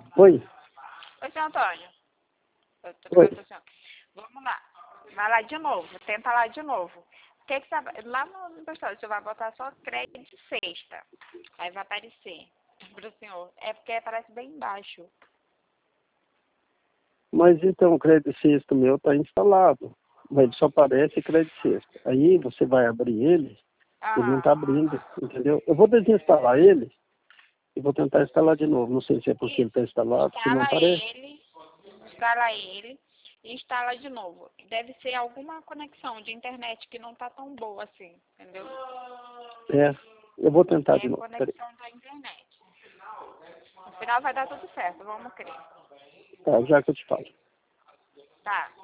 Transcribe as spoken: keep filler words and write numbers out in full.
Oi? Oi, seu Antônio. Eu tô Oi. ligando pro senhor. Vamos lá. Vai lá de novo. Tenta lá de novo. O que que você vai... Lá no, no pessoal, você vai botar só crédito sexta. Aí vai aparecer pro senhor. É porque aparece bem embaixo. Mas então o crédito sexto meu está instalado. Mas ele só aparece crédito sexto. Aí você vai abrir ele, ele não está Aham. abrindo, entendeu? Eu vou desinstalar ele e vou tentar instalar de novo. Não sei se é porque ele está Isso. instalado, se não Instala aparece. ele. Instala ele. E instala de novo. Deve ser alguma conexão de internet que não tá tão boa assim. Entendeu? É, eu vou tentar de É novo. Peraí. conexão da internet. No final vai dar tudo certo. Vamos crer. Tá, já que eu te falo. Tá.